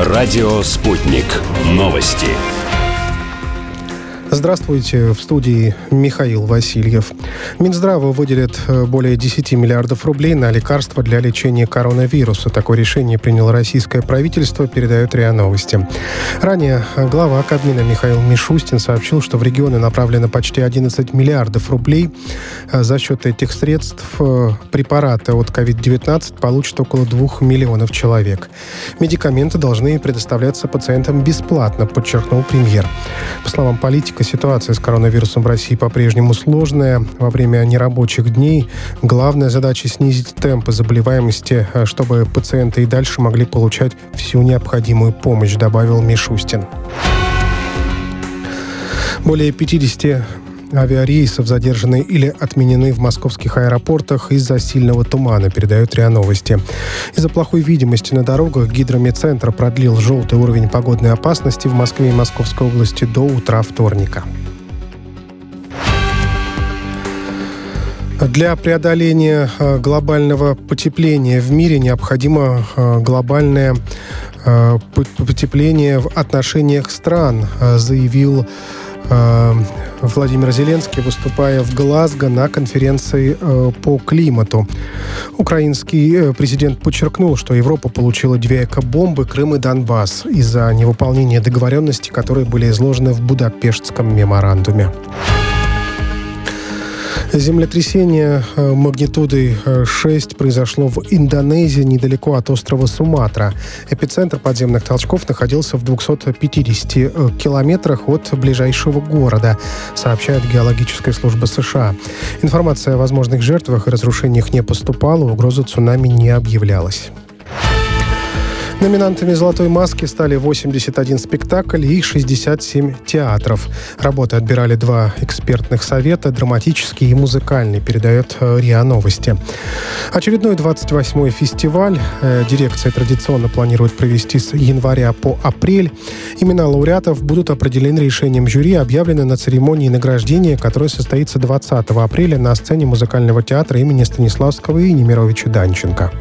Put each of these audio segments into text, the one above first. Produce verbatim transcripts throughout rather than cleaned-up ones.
Радио «Спутник». Новости. Здравствуйте, в студии Михаил Васильев. Минздрава выделит более десять миллиардов рублей на лекарства для лечения коронавируса. Такое решение приняло российское правительство, передает РИА Новости. Ранее глава Кабмина Михаил Мишустин сообщил, что в регионы направлено почти одиннадцать миллиардов рублей. За счет этих средств препараты от ковид девятнадцать получат около двух миллионов человек. Медикаменты должны предоставляться пациентам бесплатно, подчеркнул премьер. По словам политика, ситуация с коронавирусом в России по-прежнему сложная. Во время нерабочих дней главная задача — снизить темпы заболеваемости, чтобы пациенты и дальше могли получать всю необходимую помощь, добавил Мишустин. Более пятьдесят авиарейсов задержаны или отменены в московских аэропортах из-за сильного тумана, передают РИА Новости. Из-за плохой видимости на дорогах Гидрометцентр продлил желтый уровень погодной опасности в Москве и Московской области до утра вторника. Для преодоления глобального потепления в мире необходимо глобальное потепление в отношениях стран, заявил Владимир Зеленский, выступая в Глазго на конференции по климату. Украинский президент подчеркнул, что Европа получила две экобомбы — Крым и Донбасс — из-за невыполнения договоренностей, которые были изложены в Будапештском меморандуме. Землетрясение магнитудой шесть произошло в Индонезии, недалеко от острова Суматра. Эпицентр подземных толчков находился в двухстах пятидесяти километрах от ближайшего города, сообщает Геологическая служба США. Информация о возможных жертвах и разрушениях не поступала, угроза цунами не объявлялась. Номинантами «Золотой маски» стали восемьдесят один спектакль и шестьдесят семь театров. Работы отбирали два экспертных совета — драматический и музыкальный, передает РИА Новости. Очередной двадцать восьмой фестиваль э, дирекция традиционно планирует провести с января по апрель. Имена лауреатов будут определены решением жюри, объявлены на церемонии награждения, которая состоится двадцатого апреля на сцене музыкального театра имени Станиславского и Немировича Данченко.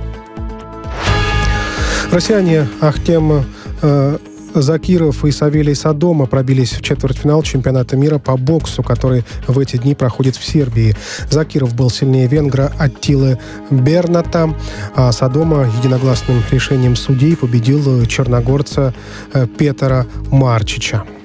Россияне Ахтем э, Закиров и Савелий Содома пробились в четвертьфинал чемпионата мира по боксу, который в эти дни проходит в Сербии. Закиров был сильнее венгра Аттилы Берната, а Содома единогласным решением судей победил черногорца Петера Марчича.